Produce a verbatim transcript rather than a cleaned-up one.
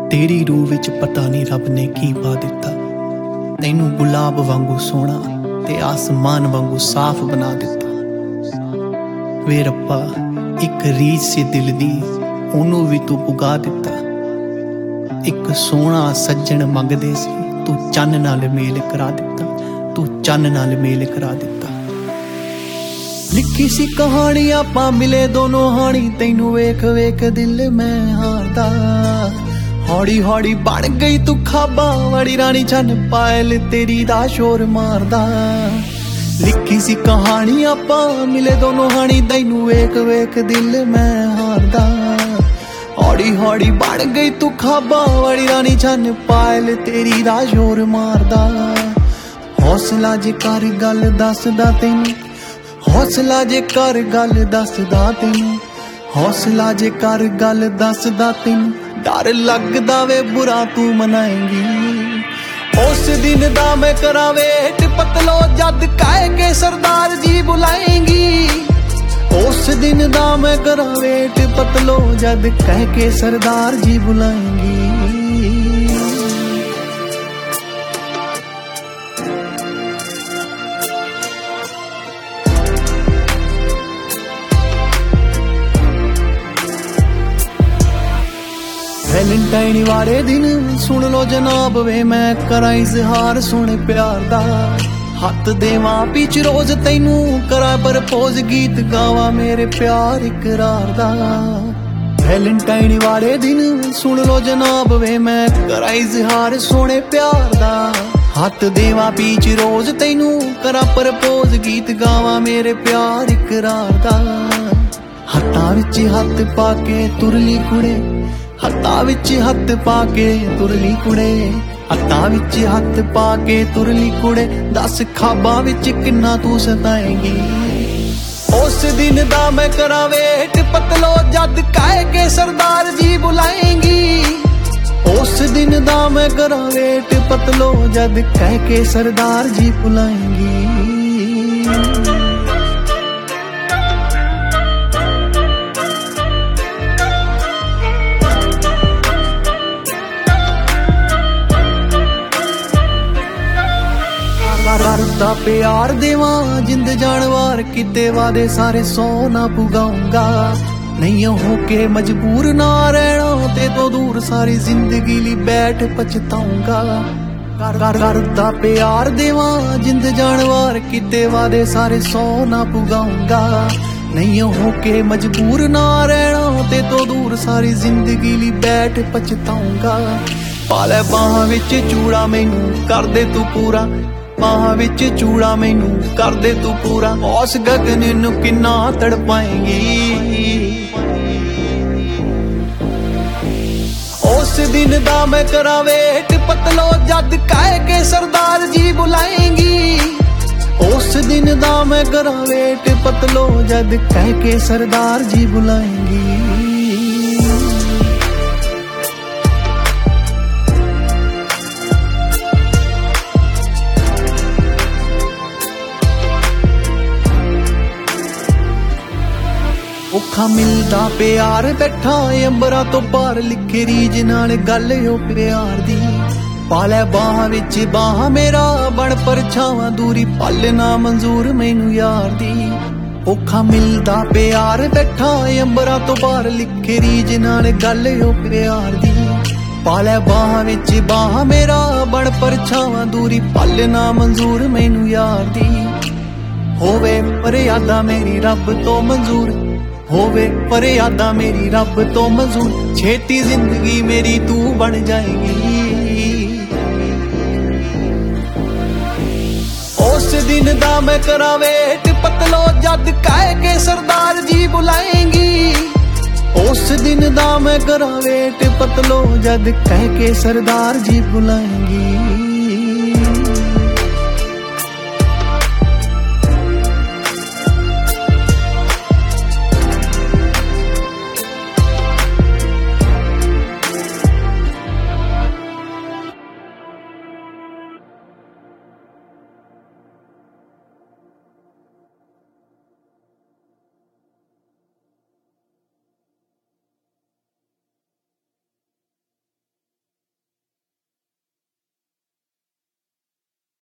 तेरी रूह विच पता नहीं रब ने की पा दिता, तैनू गुलाब वांगू सोहना ते आसमान वांगू साफ बना दिता। वे रब्बा एक रीझ सी दिल दी ओनू भी तू पुगा दिता। एक सोहना सज्जन मंगदे सी तू चन्न नाल मेल करा दिता, तू चन्न नाल मेल करा दिता। लिखी सी कहानी आपां मिले दोनों हानी, तैनू वेख वेख दिल मैं हारदा। हौली हौली बन गई तू खाबा वाली रानी, चन्न पायल तेरी दा शोर मारदा। लिखी सी कहानी आपां मिले दोनों हानी, तैनू वेख वेख दिल मैं हारदा। हौली हौली बन गई तू खाबा वाली रानी, चन्न पायल तेरी दा शोर मारदा। हौसला जे कर गल दसदा तैनू, हौसला जे कर गल दसदा तैनू, हौसला जे कर गल दसदा तैनू। डर लगदा वे बुरा तू मनाएंगी, उस दिन दा मैं करा वेट पतलो जद कह के सरदार जी बुलाएंगी। उस दिन दा मैं करा वेट पतलो जद कह के सरदार जी बुलाएंगी। वैलेंटाइन वाले दिन सुन लो जनाब वे, मैं करा इजहार सोने प्यार दा। हथ देवां पिच रोज तैनू करा प्रपोज, गीत गावा मेरे प्यार इकरार दा। वैलेंटाइन वाले दिन सुन लो जनाब वे, मैं करा इजहार सोने प्यार दा। हथ देवां पिच रोज तैनू करा प्रपोज, गीत गावा मेरे प्यार इकरार दा। हत्थां विच हथ पाके तुरली कुड़े, हत्थां विच हथ पाके तुरली कुड़े, हत्थां विच हथ पाके तुरली कुड़े। दस खाबां विच किन्ना तू सताएंगी, उस दिन दा मैं करा वेट पतलो जद कह के सरदार जी बुलाएंगी। उस दिन दा मैं करा वेट पतलो जद कह के सरदार जी बुलाएंगी। करदा प्यार देवां जिंद जानवार, किते वादे सारे सौ ना पुगाऊंगा। नहीं होके मजबूर ना रहना ते तो दूर, सारी जिंदगी ली बैठ पछताऊंगा। कर करदा प्यार देवां जिंद जानवार, किते वादे सारे सौ ना पुगाऊंगा। नहीं होके मजबूर ना रहना ते तो दूर, सारी जिंदगी ली बैठ पछताऊंगा। पाले बाहां विच चूड़ा मैनू कर दे तू पूरा, बाहां विच चूड़ा मैनू कर दे तू पूरा। उस गगन नू किन्ना तड़पाएंगी, उस दिन दा मैं करा वेट पतलो जद कह के सरदार जी बुलाएंगी। उस दिन दा मैं करा वेट पतलो जद कह के सरदार जी बुलाएंगी। औखा मिलदा प्यार बैठा अंबरा तो पार, लिखे रीज नाल गल ओ प्यार दी। पालै बाहां विच बाहां मेरा बन परछावां, दूरी पल ना मंजूर मैनू यार दी। औखा मिलदा प्यार बैठा अंबरा तो पार, लिखे रीज नाल गल ओ प्यार दी। पालै बाहां विच बाहां मेरा बन परछावां, दूरी पल ना मंजूर मैनू यार दी। होवे पर यादा मेरी रब तो मंजूर, होवे पर यादा मेरी रब तो मंजूर। छेती जिंदगी मेरी तू बन जाएगी, उस दिन दा मैं करा वेट पतलो जद कह के सरदार जी बुलाएंगी। उस दिन दा मैं करा वेट पतलो जद कह के सरदार जी बुलाएंगी।